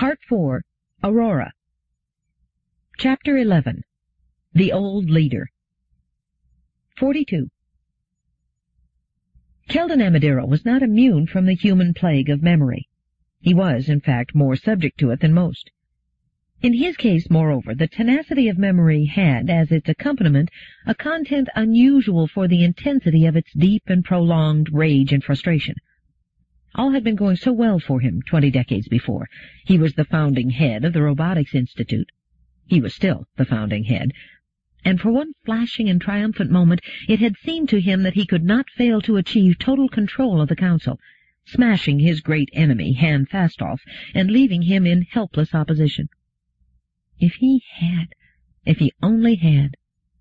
Part 4, Aurora. Chapter 11, The Old Leader. 42. Keldon Amadiro was not immune from the human plague of memory. He was, in fact, more subject to it than most. In his case, moreover, the tenacity of memory had, as its accompaniment, a content unusual for the intensity of its deep and prolonged rage and frustration. All had been going so well for him 20 decades before. He was the founding head of the Robotics Institute. He was still the founding head, and for one flashing and triumphant moment it had seemed to him that he could not fail to achieve total control of the Council, smashing his great enemy, Han Fastolf, and leaving him in helpless opposition. If he only had.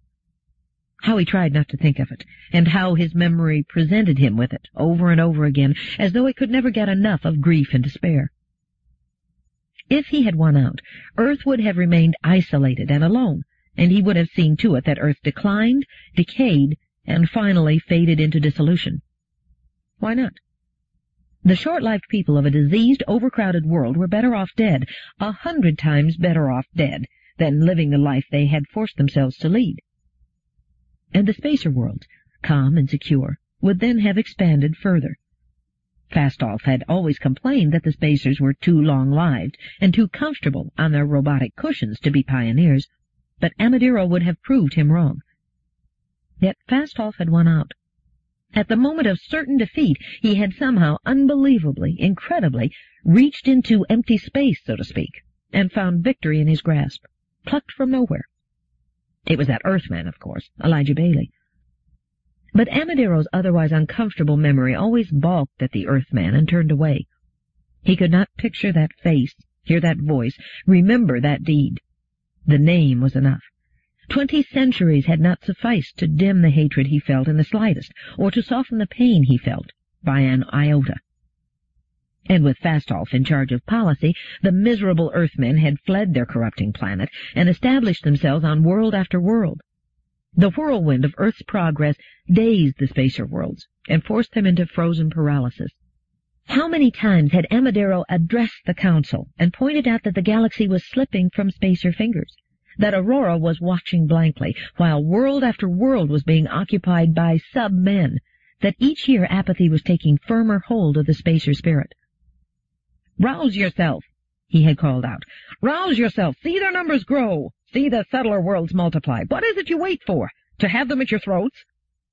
How he tried not to think of it, and how his memory presented him with it over and over again, as though it could never get enough of grief and despair. If he had won out, Earth would have remained isolated and alone, and he would have seen to it that Earth declined, decayed, and finally faded into dissolution. Why not? The short-lived people of a diseased, overcrowded world were better off dead, 100 times better off dead, than living the life they had forced themselves to lead. And the spacer worlds, calm and secure, would then have expanded further. Fastolf had always complained that the spacers were too long-lived and too comfortable on their robotic cushions to be pioneers, but Amadiro would have proved him wrong. Yet Fastolf had won out. At the moment of certain defeat, he had somehow, unbelievably, incredibly, reached into empty space, so to speak, and found victory in his grasp, plucked from nowhere. It was that Earthman, of course, Elijah Baley. But Amadiro's otherwise uncomfortable memory always balked at the Earthman and turned away. He could not picture that face, hear that voice, remember that deed. The name was enough. 20 centuries had not sufficed to dim the hatred he felt in the slightest, or to soften the pain he felt by an iota. And with Fastolf in charge of policy, the miserable Earthmen had fled their corrupting planet and established themselves on world after world. The whirlwind of Earth's progress dazed the spacer worlds and forced them into frozen paralysis. How many times had Amadiro addressed the Council and pointed out that the galaxy was slipping from spacer fingers, that Aurora was watching blankly, while world after world was being occupied by sub-men, that each year apathy was taking firmer hold of the spacer spirit. "Rouse yourself," he had called out. "Rouse yourself. See their numbers grow. See the subtler worlds multiply. What is it you wait for? To have them at your throats?"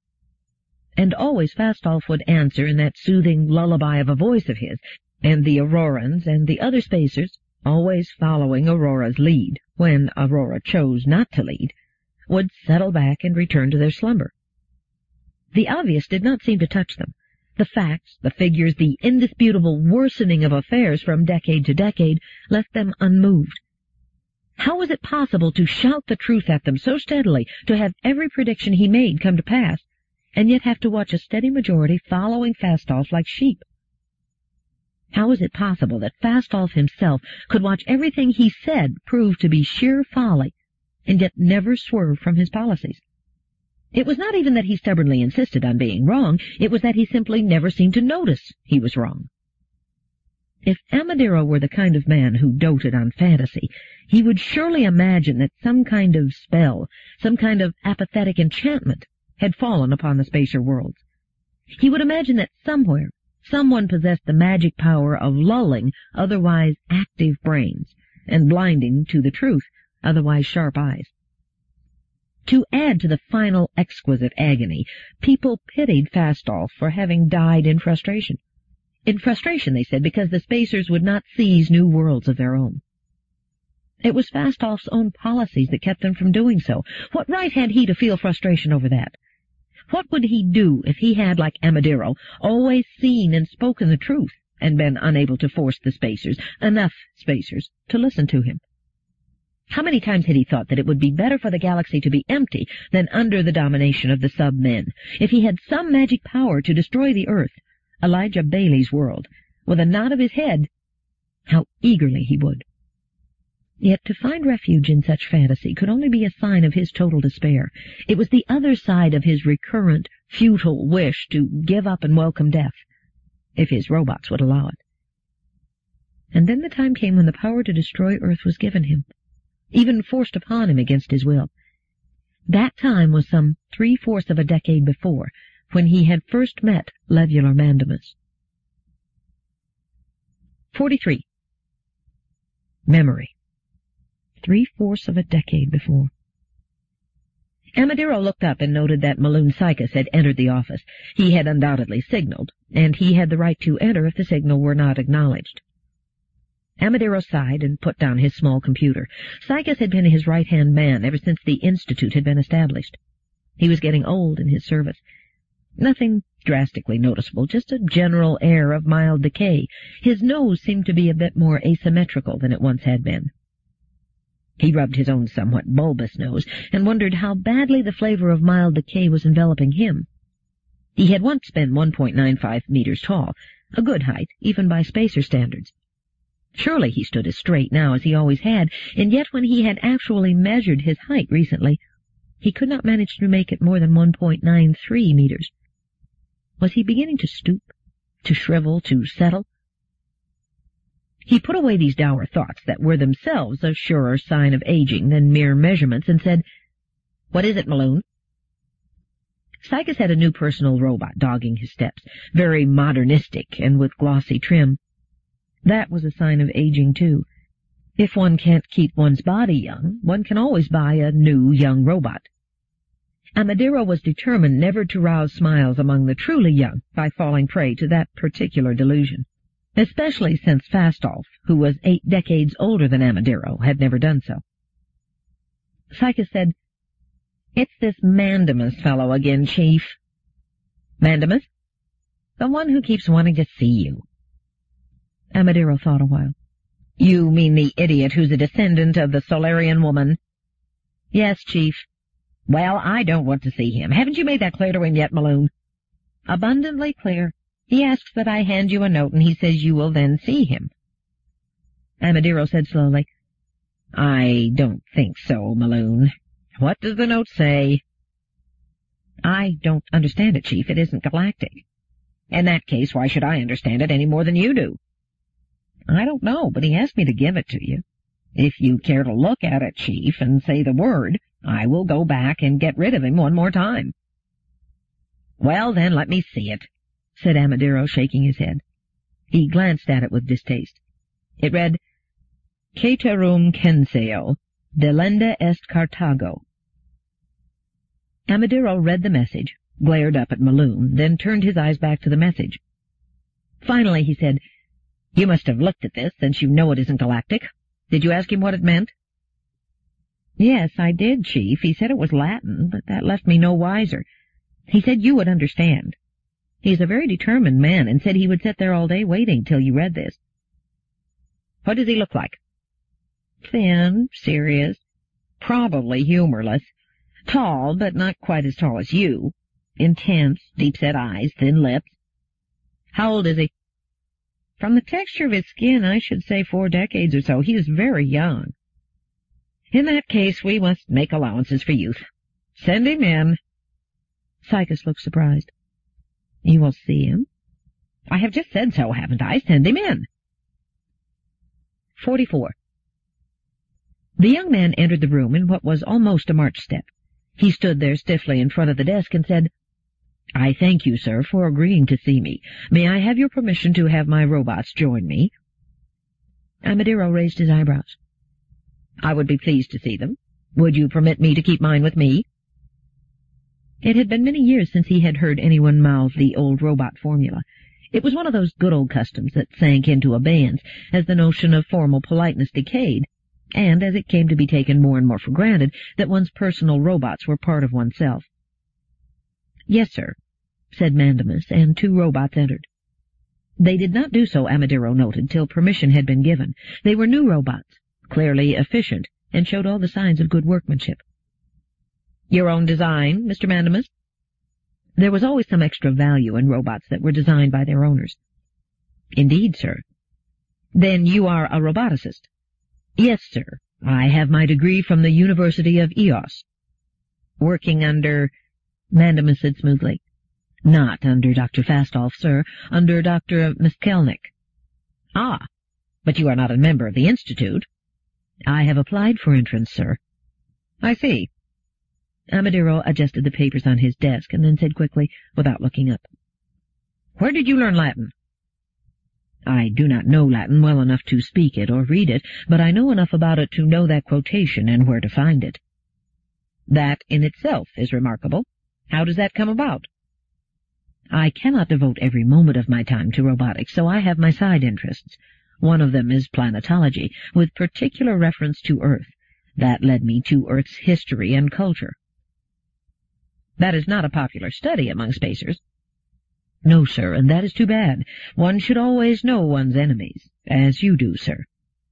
And always Fastolf would answer in that soothing lullaby of a voice of his, and the Aurorans and the other spacers, always following Aurora's lead, when Aurora chose not to lead, would settle back and return to their slumber. The obvious did not seem to touch them. The facts, the figures, the indisputable worsening of affairs from decade to decade left them unmoved. How was it possible to shout the truth at them so steadily, to have every prediction he made come to pass, and yet have to watch a steady majority following Fastolf like sheep? How was it possible that Fastolf himself could watch everything he said prove to be sheer folly, and yet never swerve from his policies? It was not even that he stubbornly insisted on being wrong, it was that he simply never seemed to notice he was wrong. If Amadiro were the kind of man who doted on fantasy, he would surely imagine that some kind of spell, some kind of apathetic enchantment, had fallen upon the spacer worlds. He would imagine that somewhere someone possessed the magic power of lulling otherwise active brains, and blinding to the truth otherwise sharp eyes. To add to the final exquisite agony, people pitied Fastolf for having died in frustration. In frustration, they said, because the spacers would not seize new worlds of their own. It was Fastolf's own policies that kept them from doing so. What right had he to feel frustration over that? What would he do if he had, like Amadiro, always seen and spoken the truth, and been unable to force the spacers, enough spacers, to listen to him? How many times had he thought that it would be better for the galaxy to be empty than under the domination of the sub-men, if he had some magic power to destroy the Earth, Elijah Baley's world, with a nod of his head? How eagerly he would. Yet to find refuge in such fantasy could only be a sign of his total despair. It was the other side of his recurrent, futile wish to give up and welcome death, if his robots would allow it. And then the time came when the power to destroy Earth was given him, even forced upon him against his will. That time was some 3/4 of a decade before, when he had first met Levular Mandamus. 43. Memory. 3/4 of a decade before. Amadiro looked up and noted that Maloon Sycus had entered the office. He had undoubtedly signaled, and he had the right to enter if the signal were not acknowledged. Amadiro sighed and put down his small computer. Sycus had been his right-hand man ever since the Institute had been established. He was getting old in his service. Nothing drastically noticeable, just a general air of mild decay. His nose seemed to be a bit more asymmetrical than it once had been. He rubbed his own somewhat bulbous nose and wondered how badly the flavor of mild decay was enveloping him. He had once been 1.95 meters tall, a good height, even by spacer standards. Surely he stood as straight now as he always had, and yet when he had actually measured his height recently, he could not manage to make it more than 1.93 meters. Was he beginning to stoop, to shrivel, to settle? He put away these dour thoughts that were themselves a surer sign of aging than mere measurements and said, "What is it, Maloon?" Sycus had a new personal robot dogging his steps, very modernistic and with glossy trim. That was a sign of aging, too. If one can't keep one's body young, one can always buy a new young robot. Amadiro was determined never to rouse smiles among the truly young by falling prey to that particular delusion, especially since Fastolf, who was 8 decades older than Amadiro, had never done so. Sycus said, "It's this Mandamus fellow again, Chief." "Mandamus?" "The one who keeps wanting to see you." Amadiro thought a while. "You mean the idiot who's a descendant of the Solarian woman?" "Yes, Chief." "Well, I don't want to see him. Haven't you made that clear to him yet, Maloon?" "Abundantly clear. He asks that I hand you a note, and he says you will then see him." Amadiro said slowly, "I don't think so, Maloon. What does the note say?" "I don't understand it, Chief. It isn't galactic." "In that case, why should I understand it any more than you do?" "I don't know, but he asked me to give it to you. If you care to look at it, Chief, and say the word, I will go back and get rid of him one more time." "Well, then, let me see it," said Amadiro, shaking his head. He glanced at it with distaste. It read, "Caterum censeo, delenda est Carthago." Amadiro read the message, glared up at Maloon, then turned his eyes back to the message. Finally he said, "You must have looked at this, since you know it isn't galactic. Did you ask him what it meant?" "Yes, I did, Chief. He said it was Latin, but that left me no wiser. He said you would understand. He's a very determined man, and said he would sit there all day waiting till you read this." "What does he look like?" "Thin, serious, probably humorless. Tall, but not quite as tall as you. Intense, deep-set eyes, thin lips." "How old is he?" "From the texture of his skin, I should say 4 decades or so. He is very young." "In that case, we must make allowances for youth. Send him in." Sycus looked surprised. "You will see him?" "I have just said so, haven't I? Send him in." 44. The young man entered the room in what was almost a march step. He stood there stiffly in front of the desk and said, "I thank you, sir, for agreeing to see me. May I have your permission to have my robots join me?" Amadiro raised his eyebrows. "I would be pleased to see them. Would you permit me to keep mine with me?" It had been many years since he had heard anyone mouth the old robot formula. It was one of those good old customs that sank into abeyance as the notion of formal politeness decayed, and as it came to be taken more and more for granted that one's personal robots were part of oneself. "Yes, sir," said Mandamus, and 2 robots entered. They did not do so, Amadiro noted, till permission had been given. They were new robots, clearly efficient, and showed all the signs of good workmanship. "Your own design, Mr. Mandamus?" There was always some extra value in robots that were designed by their owners. "Indeed, sir." "Then you are a roboticist?" "Yes, sir. I have my degree from the University of Eos." "Working under—" Mandamus said smoothly. "Not under Dr. Fastolf, sir. Under Dr. Miskelnik." "Ah, But you are not a member of the Institute. I have applied for entrance, sir. I see. Amadero adjusted the papers on his desk and then said quickly, without looking up, Where did you learn Latin? I do not know Latin well enough to speak it or read it, but I know enough about it to know that quotation and where to find it. That in itself is remarkable. How does that come about? I cannot devote every moment of my time to robotics, so I have my side interests. One of them is planetology, with particular reference to Earth. That led me to Earth's history and culture. That is not a popular study among spacers. No, sir, and that is too bad. One should always know one's enemies, as you do, sir.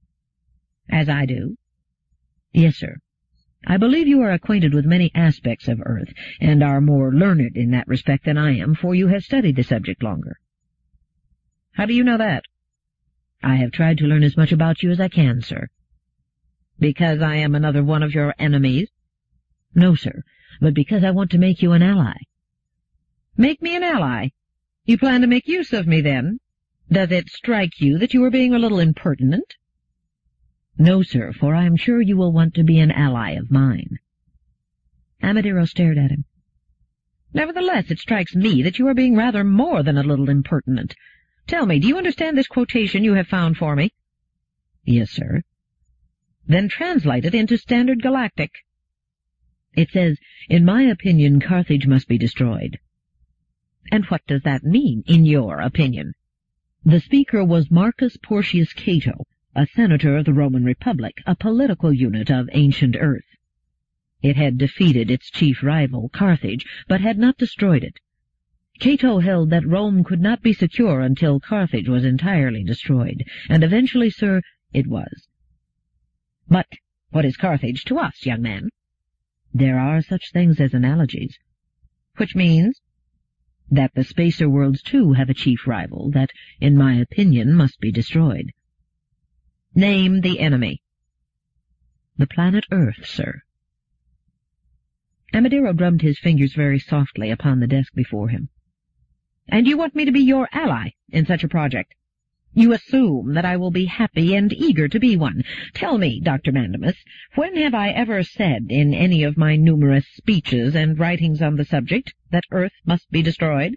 As I do? Yes, sir. I believe you are acquainted with many aspects of Earth, and are more learned in that respect than I am, for you have studied the subject longer. How do you know that? I have tried to learn as much about you as I can, sir. Because I am another one of your enemies? No, sir, but because I want to make you an ally. Make me an ally? You plan to make use of me, then? Does it strike you that you are being a little impertinent? No, sir, for I am sure you will want to be an ally of mine. Amadero stared at him. Nevertheless, it strikes me that you are being rather more than a little impertinent. Tell me, do you understand this quotation you have found for me? Yes, sir. Then translate it into Standard Galactic. It says, In my opinion, Carthage must be destroyed. And what does that mean, in your opinion? The speaker was Marcus Porcius Cato, a senator of the Roman Republic, a political unit of ancient Earth. It had defeated its chief rival, Carthage, but had not destroyed it. Cato held that Rome could not be secure until Carthage was entirely destroyed, and eventually, sir, it was. But what is Carthage to us, young man? There are such things as analogies. Which means that the spacer worlds, too, have a chief rival that, in my opinion, must be destroyed. Name the enemy. The planet Earth, sir. Amadero drummed his fingers very softly upon the desk before him. And you want me to be your ally in such a project? You assume that I will be happy and eager to be one. Tell me, Dr. Mandemus, when have I ever said in any of my numerous speeches and writings on the subject that Earth must be destroyed?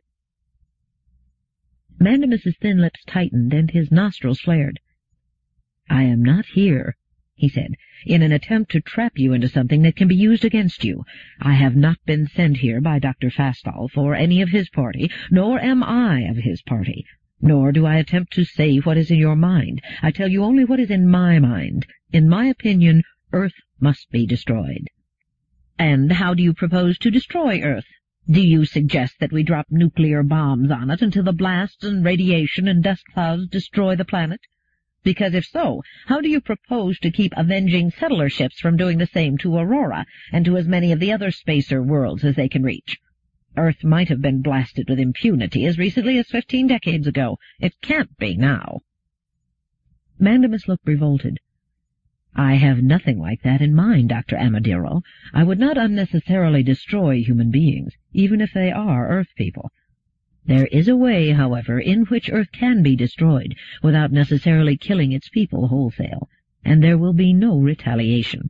Mandemus's thin lips tightened and his nostrils flared. I am not here, he said, in an attempt to trap you into something that can be used against you. I have not been sent here by Dr. Fastolf or any of his party, nor am I of his party. Nor do I attempt to say what is in your mind. I tell you only what is in my mind. In my opinion, Earth must be destroyed. And how do you propose to destroy Earth? Do you suggest that we drop nuclear bombs on it until the blasts and radiation and dust clouds destroy the planet? Because if so, how do you propose to keep avenging settler ships from doing the same to Aurora and to as many of the other spacer worlds as they can reach? Earth might have been blasted with impunity as recently as 15 decades ago. It can't be now. Mandemus looked revolted. I have nothing like that in mind, Dr. Amadero. I would not unnecessarily destroy human beings, even if they are Earth people. There is a way, however, in which Earth can be destroyed without necessarily killing its people wholesale, and there will be no retaliation.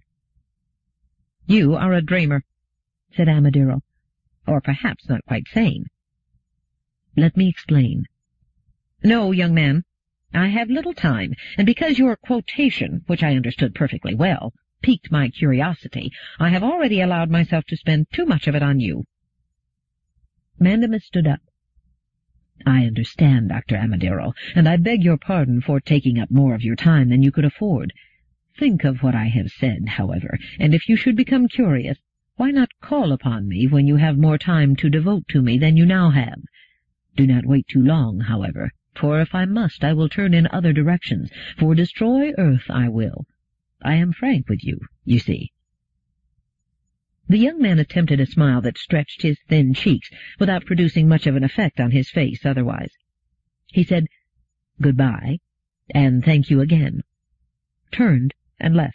You are a dreamer, said Amadero. Or perhaps not quite sane. Let me explain. No, young man, I have little time, and because your quotation, which I understood perfectly well, piqued my curiosity, I have already allowed myself to spend too much of it on you. Mandemus stood up. I understand, Dr. Amadero, and I beg your pardon for taking up more of your time than you could afford. Think of what I have said, however, and if you should become curious, why not call upon me when you have more time to devote to me than you now have? Do not wait too long, however, for if I must, I will turn in other directions, for destroy Earth I will. I am frank with you, you see. The young man attempted a smile that stretched his thin cheeks without producing much of an effect on his face otherwise. He said, "Goodbye, and thank you again," turned, and left.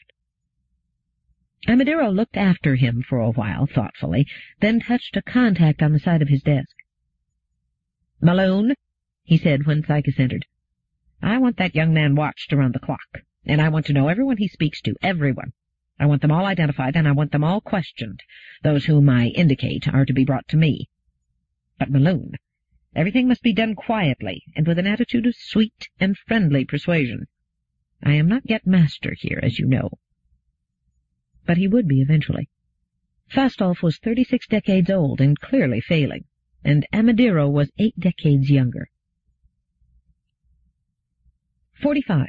Amadero looked after him for a while thoughtfully, then touched a contact on the side of his desk. "Malone," he said when Sycus entered. I want that young man watched around the clock, and I want to know everyone he speaks to, everyone. I want them all identified, and I want them all questioned. Those whom I indicate are to be brought to me. But, Maloon, everything must be done quietly, and with an attitude of sweet and friendly persuasion. I am not yet master here, as you know. But he would be eventually. Fastolf was 36 decades old and clearly failing, and Amadiro was 8 decades younger. 45.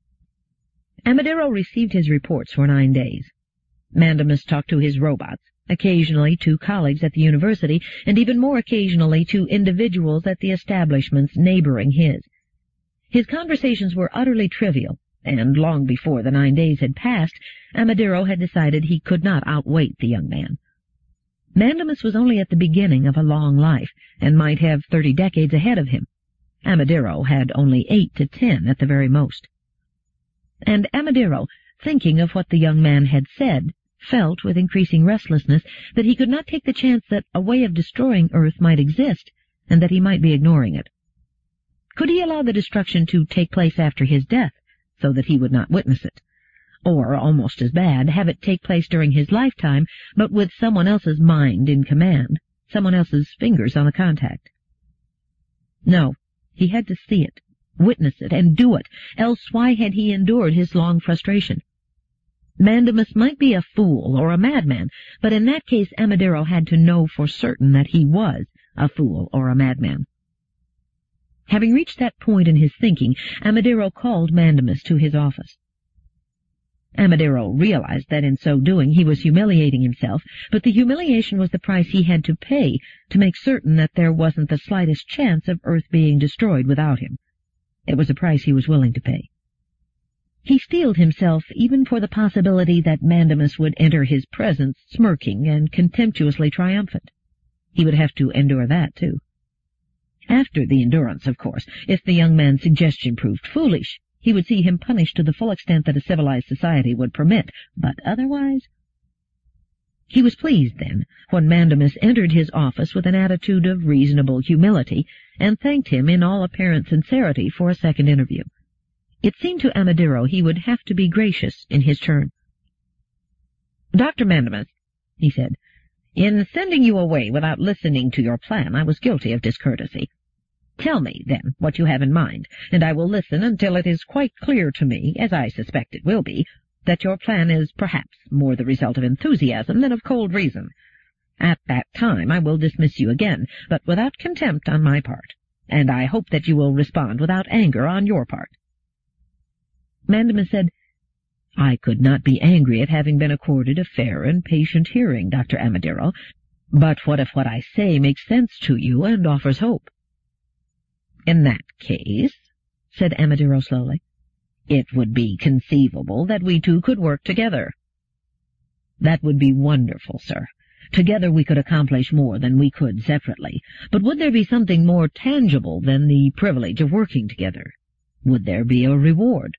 Amadiro received his reports for 9 days. Mandamus talked to his robots, occasionally to colleagues at the university, and even more occasionally to individuals at the establishments neighboring his. His conversations were utterly trivial, and long before the 9 days had passed, Amadiro had decided he could not outwait the young man. Mandamus was only at the beginning of a long life, and might have 30 decades ahead of him. Amadiro had only 8 to 10 at the very most. And Amadiro, thinking of what the young man had said, felt with increasing restlessness that he could not take the chance that a way of destroying Earth might exist, and that he might be ignoring it. Could he allow the destruction to take place after his death, so that he would not witness it? Or, almost as bad, have it take place during his lifetime, but with someone else's mind in command, someone else's fingers on the contact? No, he had to see it, witness it, and do it, else why had he endured his long frustration? Mandamus might be a fool or a madman, but in that case Amadiro had to know for certain that he was a fool or a madman. Having reached that point in his thinking, Amadiro called Mandamus to his office. Amadiro realized that in so doing he was humiliating himself, but the humiliation was the price he had to pay to make certain that there wasn't the slightest chance of Earth being destroyed without him. It was a price he was willing to pay. He steeled himself even for the possibility that Mandamus would enter his presence smirking and contemptuously triumphant. He would have to endure that, too. After the endurance, of course, if the young man's suggestion proved foolish, he would see him punished to the full extent that a civilized society would permit, but otherwise... He was pleased, then, when Mandamus entered his office with an attitude of reasonable humility, and thanked him in all apparent sincerity for a second interview. It seemed to Amadiro he would have to be gracious in his turn. "Dr. Mandamus," he said, "in sending you away without listening to your plan, I was guilty of discourtesy. Tell me, then, what you have in mind, and I will listen until it is quite clear to me, as I suspect it will be, that your plan is perhaps more the result of enthusiasm than of cold reason. At that time I will dismiss you again, but without contempt on my part, and I hope that you will respond without anger on your part." Mandamus said, "I could not be angry at having been accorded a fair and patient hearing, Dr. Amadiro, but what if what I say makes sense to you and offers hope?" "In that case," said Amadiro slowly, "it would be conceivable that we two could work together." "That would be wonderful, sir. Together we could accomplish more than we could separately. But would there be something more tangible than the privilege of working together? Would there be a reward?"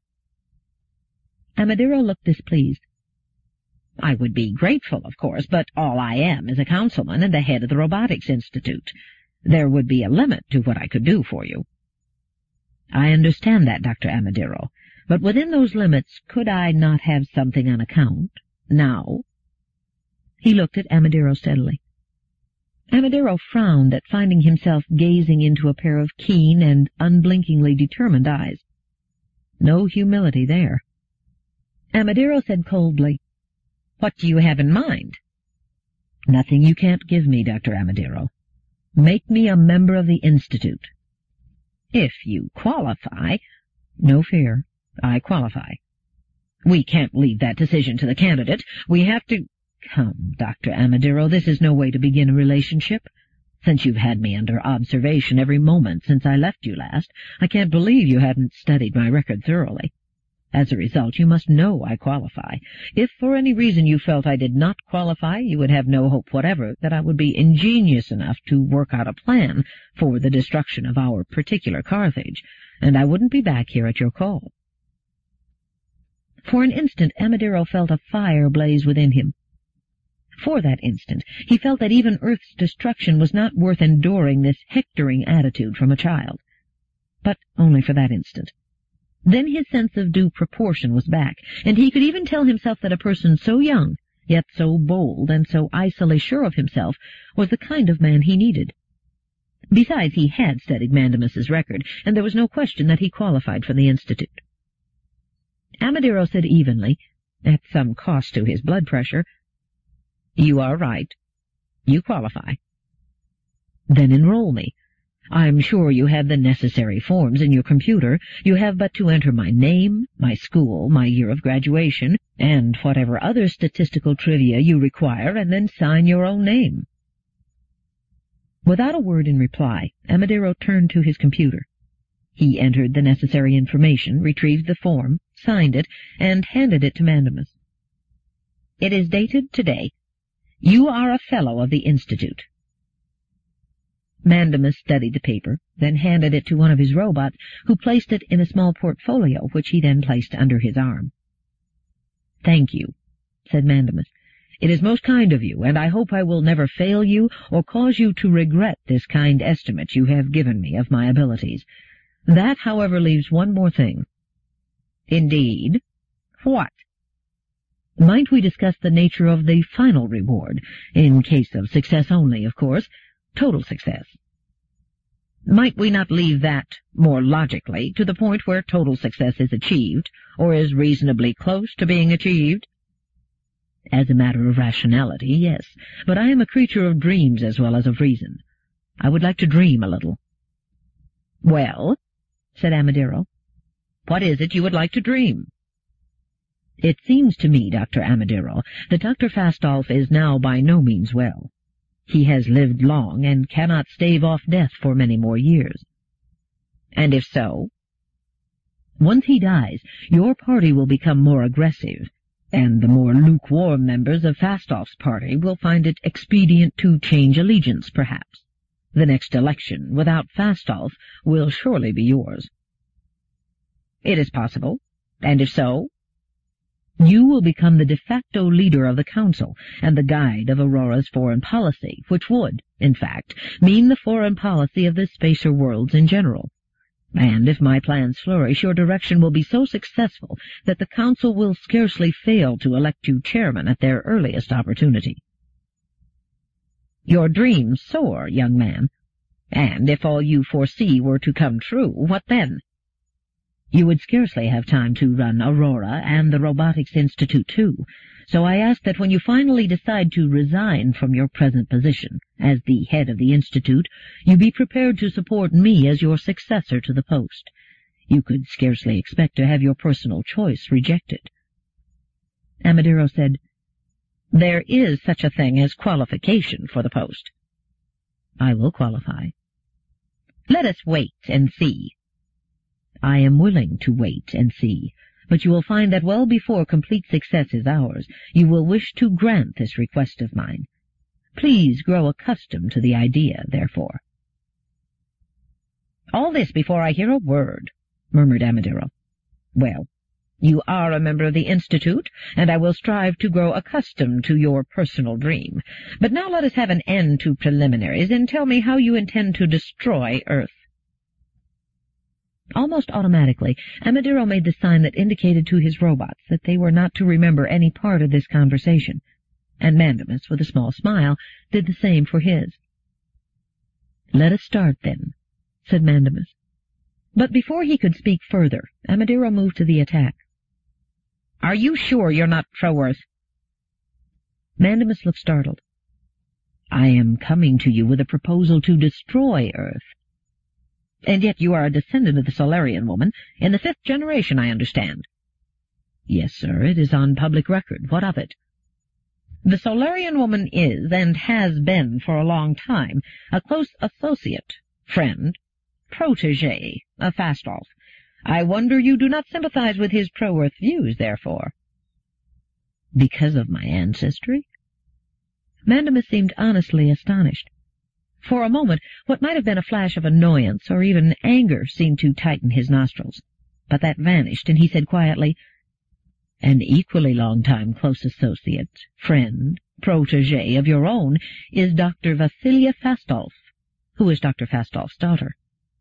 Amadiro looked displeased. "I would be grateful, of course, but all I am is a councilman and the head of the Robotics Institute. There would be a limit to what I could do for you." "I understand that, Dr. Amadiro, but within those limits could I not have something on account, now?" He looked at Amadiro steadily. Amadiro frowned at finding himself gazing into a pair of keen and unblinkingly determined eyes. No humility there. Amadiro said coldly, "What do you have in mind?" "Nothing you can't give me, Dr. Amadiro. Make me a member of the Institute." "If you qualify—" "No fear. I qualify." "We can't leave that decision to the candidate. We have to—" "Come, Dr. Amadiro, this is no way to begin a relationship. Since you've had me under observation every moment since I left you last, I can't believe you hadn't studied my record thoroughly. As a result, you must know I qualify. If for any reason you felt I did not qualify, you would have no hope whatever that I would be ingenious enough to work out a plan for the destruction of our particular Carthage, and I wouldn't be back here at your call." For an instant Amadiro felt a fire blaze within him. For that instant he felt that even Earth's destruction was not worth enduring this hectoring attitude from a child. But only for that instant. Then his sense of due proportion was back, and he could even tell himself that a person so young, yet so bold and so icily sure of himself, was the kind of man he needed. Besides, he had studied Mandemus's record, and there was no question that he qualified for the Institute. Amadero said evenly, at some cost to his blood pressure, "You are right. You qualify." "Then enroll me. I'm sure you have the necessary forms in your computer. You have but to enter my name, my school, my year of graduation, and whatever other statistical trivia you require, and then sign your own name." Without a word in reply, Amadero turned to his computer. He entered the necessary information, retrieved the form, signed it, and handed it to Mandemus. "It is dated today. You are a Fellow of the Institute." Mandemus studied the paper, then handed it to one of his robots, who placed it in a small portfolio, which he then placed under his arm. "Thank you," said Mandemus. "It is most kind of you, and I hope I will never fail you or cause you to regret this kind estimate you have given me of my abilities. That, however, leaves one more thing." "Indeed? What?" "Might we discuss the nature of the final reward, in case of success only, of course, total success?" "Might we not leave that, more logically, to the point where total success is achieved, or is reasonably close to being achieved?" "As a matter of rationality, yes, but I am a creature of dreams as well as of reason. I would like to dream a little." "Well," said Amadero, "what is it you would like to dream?" "It seems to me, Dr. Amadero, that Dr. Fastolf is now by no means well. He has lived long and cannot stave off death for many more years." "And if so?" "Once he dies, your party will become more aggressive, and the more lukewarm members of Fastolf's party will find it expedient to change allegiance, perhaps. The next election, without Fastolf, will surely be yours." "It is possible. And if so?" "You will become the de facto leader of the Council and the guide of Aurora's foreign policy, which would, in fact, mean the foreign policy of the spacer worlds in general. And if my plans flourish, your direction will be so successful that the Council will scarcely fail to elect you chairman at their earliest opportunity." "Your dreams soar, young man. And if all you foresee were to come true, what then?" "You would scarcely have time to run Aurora and the Robotics Institute too, so I ask that when you finally decide to resign from your present position as the head of the Institute, you be prepared to support me as your successor to the post. You could scarcely expect to have your personal choice rejected." Amadero said, "There is such a thing as qualification for the post." "I will qualify." "Let us wait and see." "I am willing to wait and see, but you will find that well before complete success is ours, you will wish to grant this request of mine. Please grow accustomed to the idea, therefore." "All this before I hear a word," murmured Amadero. "Well, you are a member of the Institute, and I will strive to grow accustomed to your personal dream. But now let us have an end to preliminaries, and tell me how you intend to destroy Earth." Almost automatically, Amadero made the sign that indicated to his robots that they were not to remember any part of this conversation, and Mandemus, with a small smile, did the same for his. "Let us start, then," said Mandemus. But before he could speak further, Amadero moved to the attack. "Are you sure you're not pro-Earth?" Mandemus looked startled. "I am coming to you with a proposal to destroy Earth." "And yet you are a descendant of the Solarian woman, in the 5th generation, I understand." "Yes, sir, it is on public record. What of it?" "The Solarian woman is, and has been for a long time, a close associate, friend, protégé of Fastolf. I wonder you do not sympathize with his pro-Earth views, therefore." "Because of my ancestry?" Mandemus seemed honestly astonished. For a moment, what might have been a flash of annoyance or even anger seemed to tighten his nostrils, but that vanished, and he said quietly, "An equally long-time close associate, friend, protégé of your own is Dr. Vassilia Fastolf, who is Dr. Fastolf's daughter."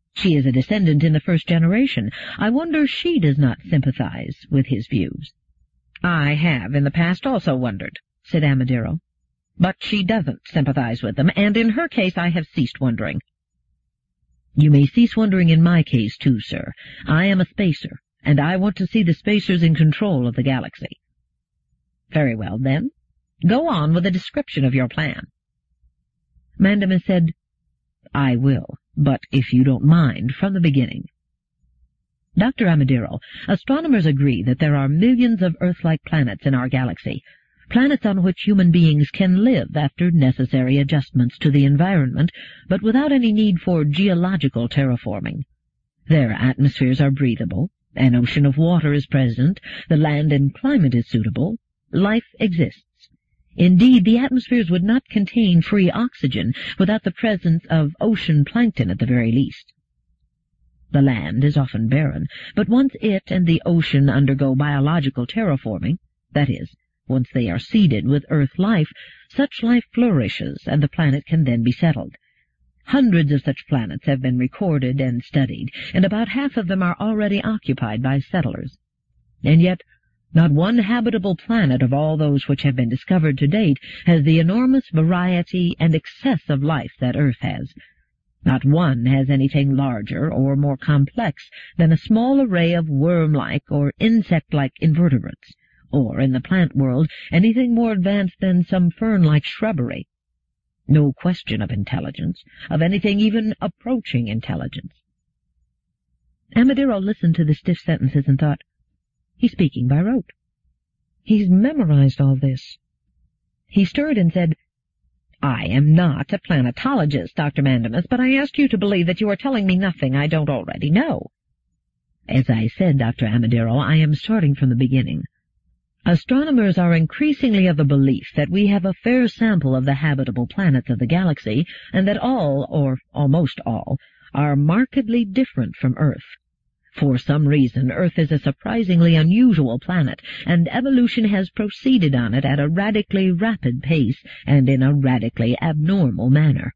She is a descendant in the first generation. I wonder she does not sympathize with his views." "I have in the past also wondered," said Amadiro. "But she doesn't sympathize with them, and in her case I have ceased wondering." "You may cease wondering in my case, too, sir. I am a spacer, and I want to see the spacers in control of the galaxy." "Very well, then. Go on with a description of your plan." Mandamus said, "I will, but if you don't mind, from the beginning." "Dr. Amadiro, astronomers agree that there are millions of Earth-like planets in our galaxy, planets on which human beings can live after necessary adjustments to the environment, but without any need for geological terraforming. Their atmospheres are breathable, an ocean of water is present, the land and climate is suitable, life exists. Indeed, the atmospheres would not contain free oxygen without the presence of ocean plankton at the very least. The land is often barren, but once it and the ocean undergo biological terraforming, that is, once they are seeded with Earth life, such life flourishes and the planet can then be settled. Hundreds of such planets have been recorded and studied, and about half of them are already occupied by settlers. And yet, not one habitable planet of all those which have been discovered to date has the enormous variety and excess of life that Earth has. Not one has anything larger or more complex than a small array of worm-like or insect-like invertebrates, or, in the plant world, anything more advanced than some fern-like shrubbery. No question of intelligence, of anything even approaching intelligence." Amadiro listened to the stiff sentences and thought, "He's speaking by rote. He's memorized all this." He stirred and said, "I am not a planetologist, Dr. Mandamus, but I ask you to believe that you are telling me nothing I don't already know." "As I said, Dr. Amadiro, I am starting from the beginning. Astronomers are increasingly of the belief that we have a fair sample of the habitable planets of the galaxy, and that all, or almost all, are markedly different from Earth. For some reason, Earth is a surprisingly unusual planet, and evolution has proceeded on it at a radically rapid pace and in a radically abnormal manner."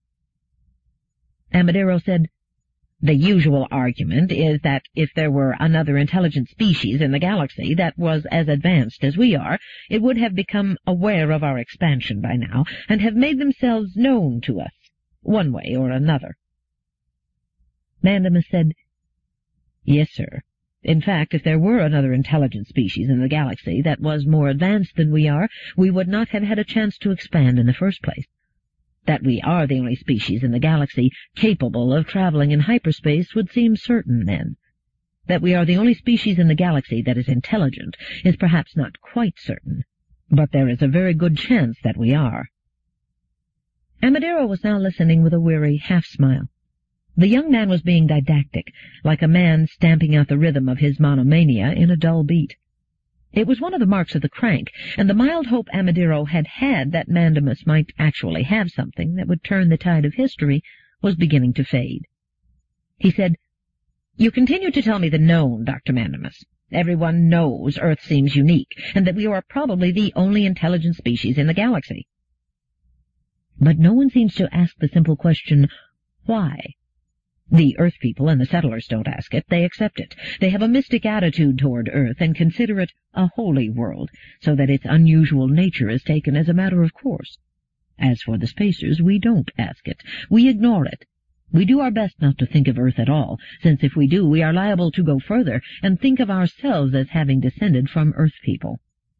Amadiro said, "The usual argument is that if there were another intelligent species in the galaxy that was as advanced as we are, it would have become aware of our expansion by now, and have made themselves known to us, one way or another." Mandamus said, "Yes, sir. In fact, if there were another intelligent species in the galaxy that was more advanced than we are, we would not have had a chance to expand in the first place. That we are the only species in the galaxy capable of traveling in hyperspace would seem certain then. That we are the only species in the galaxy that is intelligent is perhaps not quite certain, but there is a very good chance that we are." Amadiro was now listening with a weary half-smile. The young man was being didactic, like a man stamping out the rhythm of his monomania in a dull beat. It was one of the marks of the crank, and the mild hope Amadiro had had that Mandamus might actually have something that would turn the tide of history was beginning to fade. He said, "You continue to tell me the known, Dr. Mandamus. Everyone knows Earth seems unique, and that we are probably the only intelligent species in the galaxy. But no one seems to ask the simple question, why? The Earth people and the settlers don't ask it, they accept it. They have a mystic attitude toward Earth and consider it a holy world, so that its unusual nature is taken as a matter of course. As for the spacers, we don't ask it. We ignore it. We do our best not to think of Earth at all, since if we do, we are liable to go further and think of ourselves as having descended from Earth people."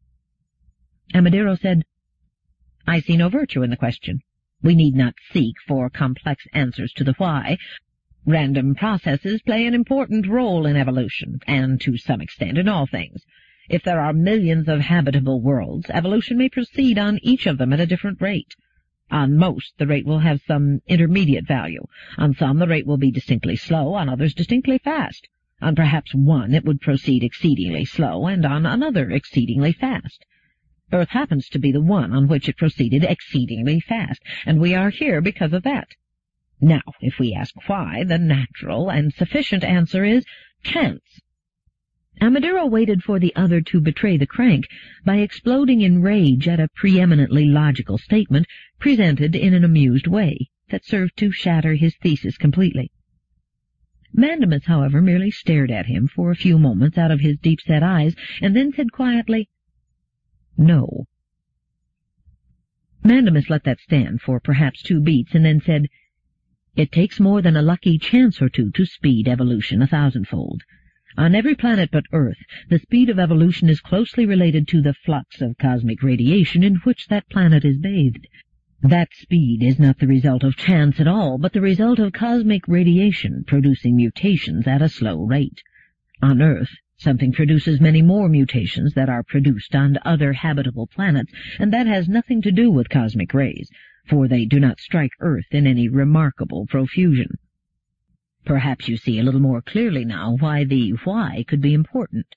Amadiro said, "I see no virtue in the question. We need not seek for complex answers to the why. Random processes play an important role in evolution, and to some extent in all things. If there are millions of habitable worlds, evolution may proceed on each of them at a different rate. On most, the rate will have some intermediate value. On some, the rate will be distinctly slow, on others distinctly fast. On perhaps one, it would proceed exceedingly slow, and on another exceedingly fast. Earth happens to be the one on which it proceeded exceedingly fast, and we are here because of that. Now, if we ask why, the natural and sufficient answer is chance." Amadiro waited for the other to betray the crank by exploding in rage at a preeminently logical statement presented in an amused way that served to shatter his thesis completely. Mandamus, however, merely stared at him for a few moments out of his deep-set eyes, and then said quietly, "No." Mandamus let that stand for perhaps 2 beats, and then said, "It takes more than a lucky chance or two to speed evolution 1,000-fold. On every planet but Earth, the speed of evolution is closely related to the flux of cosmic radiation in which that planet is bathed. That speed is not the result of chance at all, but the result of cosmic radiation producing mutations at a slow rate. On Earth, something produces many more mutations that are produced on other habitable planets, and that has nothing to do with cosmic rays, for they do not strike Earth in any remarkable profusion. Perhaps you see a little more clearly now why the why could be important.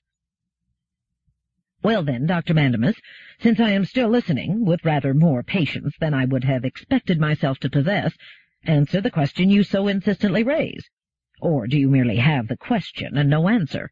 Well then, Dr. Mandamus, since I am still listening, with rather more patience than I would have expected myself to possess, answer the question you so insistently raise. Or do you merely have the question and no answer?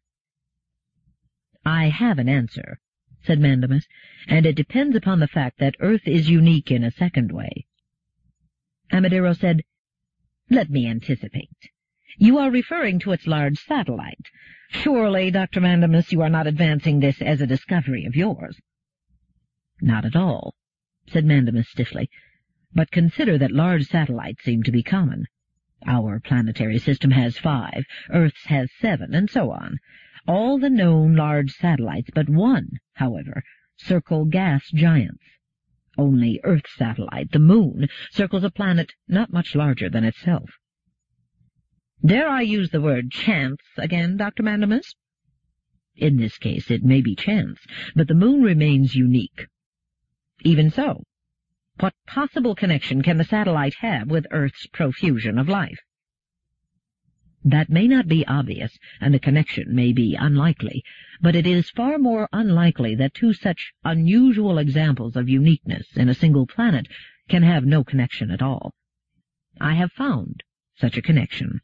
I have an answer, said Mandamus, and it depends upon the fact that Earth is unique in a second way. Amadero said, "Let me anticipate. You are referring to its large satellite. Surely, Dr. Mandamus, you are not advancing this as a discovery of yours." "Not at all," said Mandamus stiffly, "but consider that large satellites seem to be common. Our planetary system has 5, Earth's has 7, and so on. All the known large satellites but one, however, circle gas giants. Only Earth's satellite, the Moon, circles a planet not much larger than itself." "Dare I use the word chance again, Dr. Mandamus?" "In this case it may be chance, but the Moon remains unique." "Even so. What possible connection can the satellite have with Earth's profusion of life?" "That may not be obvious, and the connection may be unlikely, but it is far more unlikely that 2 such unusual examples of uniqueness in a single planet can have no connection at all. I have found such a connection."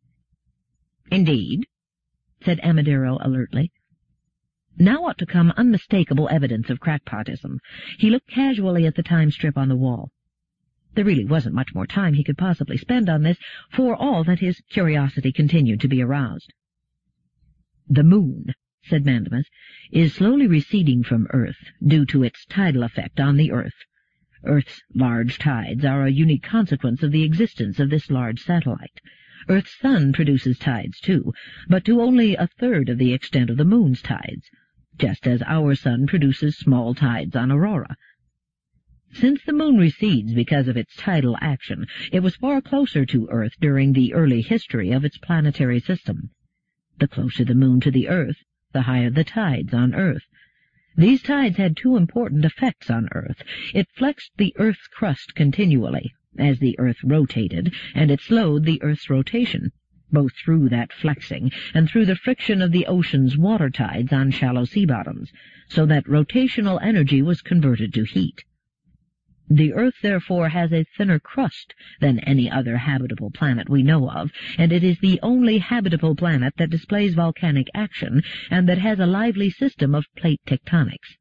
"Indeed?" said Amadero alertly. Now ought to come unmistakable evidence of crackpotism. He looked casually at the time strip on the wall. There really wasn't much more time he could possibly spend on this, for all that his curiosity continued to be aroused. "The Moon," said Mandamus, "is slowly receding from Earth due to its tidal effect on the Earth. Earth's large tides are a unique consequence of the existence of this large satellite. Earth's sun produces tides, too, but to only 1/3 of the extent of the Moon's tides, just as our sun produces small tides on Aurora. Since the Moon recedes because of its tidal action, it was far closer to Earth during the early history of its planetary system. The closer the Moon to the Earth, the higher the tides on Earth. These tides had 2 important effects on Earth. It flexed the Earth's crust continually, as the Earth rotated, and it slowed the Earth's rotation, both through that flexing and through the friction of the ocean's water tides on shallow sea bottoms, so that rotational energy was converted to heat. The Earth, therefore, has a thinner crust than any other habitable planet we know of, and it is the only habitable planet that displays volcanic action and that has a lively system of plate tectonics."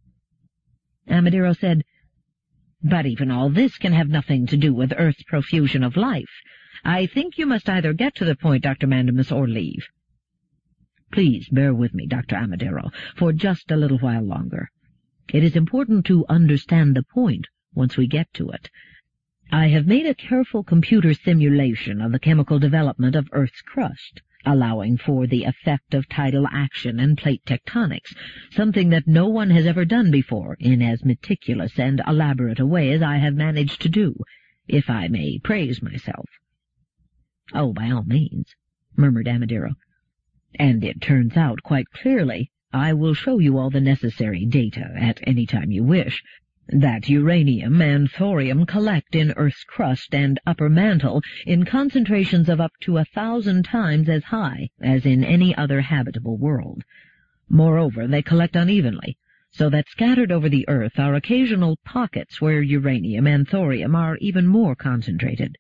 Amadero said, "But even all this can have nothing to do with Earth's profusion of life. I think you must either get to the point, Dr. Mandamus, or leave." "Please bear with me, Dr. Amadero, for just a little while longer. It is important to understand the point once we get to it. I have made a careful computer simulation of the chemical development of Earth's crust, allowing for the effect of tidal action and plate tectonics, something that no one has ever done before in as meticulous and elaborate a way as I have managed to do, if I may praise myself." "Oh, by all means," murmured Amadero. "And it turns out quite clearly, I will show you all the necessary data at any time you wish, that uranium and thorium collect in Earth's crust and upper mantle in concentrations of up to 1,000 times as high as in any other habitable world. Moreover, they collect unevenly, so that scattered over the Earth are occasional pockets where uranium and thorium are even more concentrated."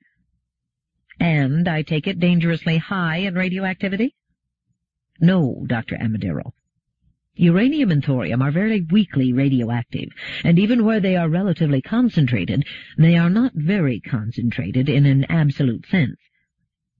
"And I take it dangerously high in radioactivity?" "No, Dr. Amadero. Uranium and thorium are very weakly radioactive, and even where they are relatively concentrated, they are not very concentrated in an absolute sense.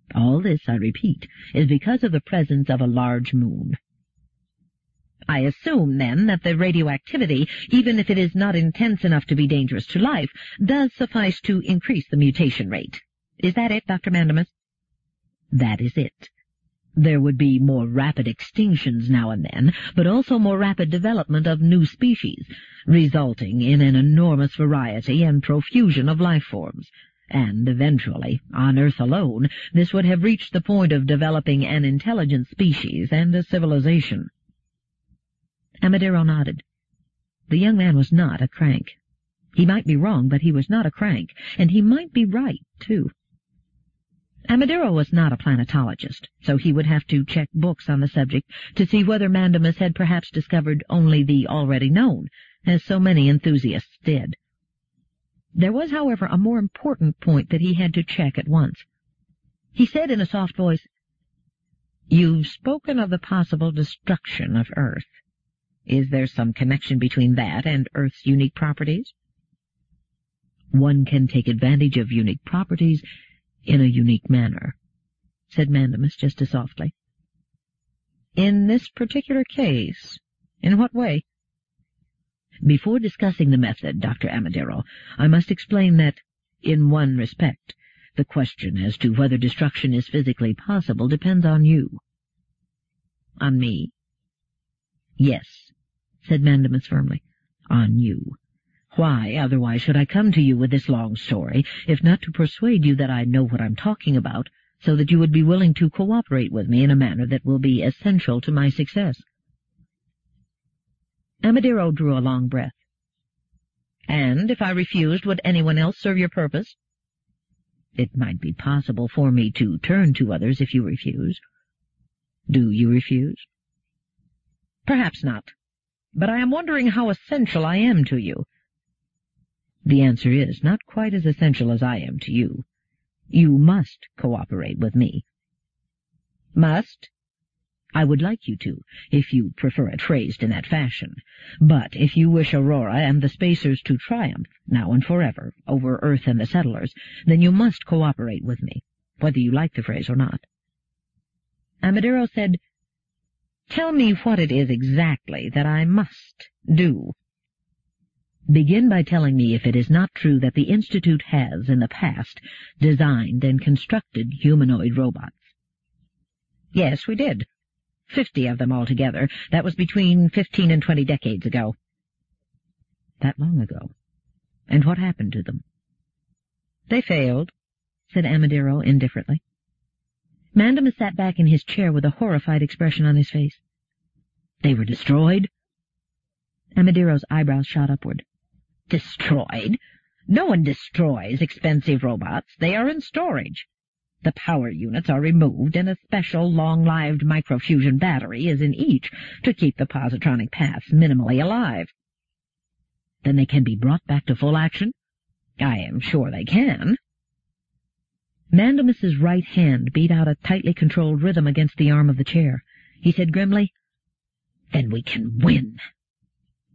All this, I repeat, is because of the presence of a large moon. I assume, then, that the radioactivity, even if it is not intense enough to be dangerous to life, does suffice to increase the mutation rate. Is that it, Dr. Mandemus? That is it. There would be more rapid extinctions now and then, but also more rapid development of new species, resulting in an enormous variety and profusion of life forms. And eventually, on Earth alone, this would have reached the point of developing an intelligent species and a civilization. Amadero nodded. The young man was not a crank. He might be wrong, but he was not a crank, and he might be right, too. Amadero was not a planetologist, so he would have to check books on the subject to see whether Mandemus had perhaps discovered only the already known, as so many enthusiasts did. There was, however, a more important point that he had to check at once. He said in a soft voice, "You've spoken of the possible destruction of Earth. Is there some connection between that and Earth's unique properties?" "One can take advantage of unique properties in a unique manner," said Mandemus just as softly. "In this particular case? In what way?" "Before discussing the method, Dr. Amadero, I must explain that, in one respect, the question as to whether destruction is physically possible depends on you." "On me?" "Yes," said Mandemus firmly, "on you. Why, otherwise, should I come to you with this long story, if not to persuade you that I know what I'm talking about, so that you would be willing to cooperate with me in a manner that will be essential to my success?" Amadero drew a long breath. "And if I refused, would anyone else serve your purpose?" "It might be possible for me to turn to others if you refuse." "Do you refuse?" "Perhaps not. But I am wondering how essential I am to you." "The answer is not quite as essential as I am to you. You must cooperate with me." "Must?" "I would like you to, if you prefer it phrased in that fashion. But if you wish Aurora and the Spacers to triumph, now and forever, over Earth and the settlers, then you must cooperate with me, whether you like the phrase or not." Amadero said, "Tell me what it is exactly that I must do." "Begin by telling me if it is not true that the Institute has, in the past, designed and constructed humanoid robots." "Yes, we did. 50 of them altogether. That was between 15 and 20 decades ago." "That long ago? And what happened to them?" "They failed," said Amadero indifferently. Mandemus sat back in his chair with a horrified expression on his face. "They were destroyed?" Amadero's eyebrows shot upward. "Destroyed? No one destroys expensive robots. They are in storage. The power units are removed, and a special long-lived microfusion battery is in each to keep the positronic paths minimally alive." "Then they can be brought back to full action?" "I am sure they can." Mandemus's right hand beat out a tightly controlled rhythm against the arm of the chair. He said grimly, "Then we can win."